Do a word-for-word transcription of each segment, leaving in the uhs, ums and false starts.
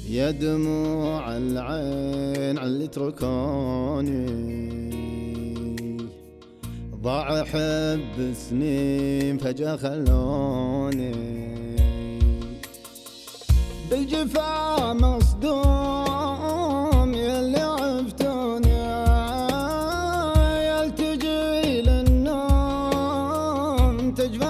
يا دموع العين على تركوني، ضاع حب سنين فجأة خلوني، بالجفا مصدوم ياللي عفتوني، يلتجي للنوم تجفى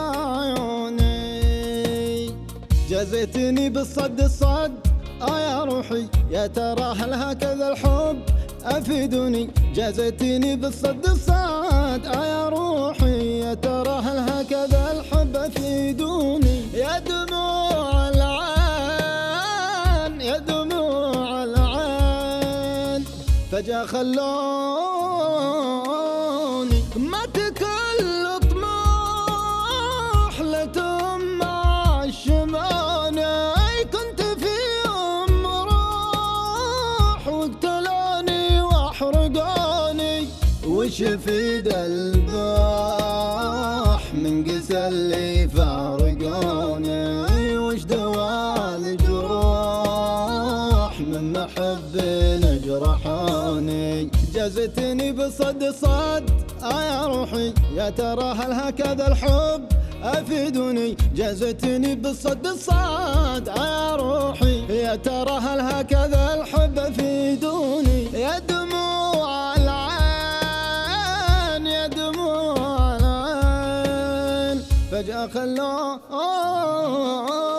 عيوني، جازتني بالصد الصد آه يا روحي، يا ترى هل هكذا الحب أفيدوني، جازتني بالصد الصد آه يا روحي، يا ترى هل هكذا الحب أفيدوني، يا دموع العين يا دموع العين فجأة خلوني، ما تكل طموح لتم مع الشماني، كنت فيهم روح واقتلوني واحرقوني، وش في الباح من قسى اللي فارقوني، وش دوا الجروح من محب جرحوني، جازتني بصد صد آه يا روحي، يا ترى هل هكذا الحب أفيدوني، جازتني بالصد الصاد آه يا روحي، يا ترى هل هكذا الحب أفيدوني، يا دموع العين يا دموع العين فجأة خلوني.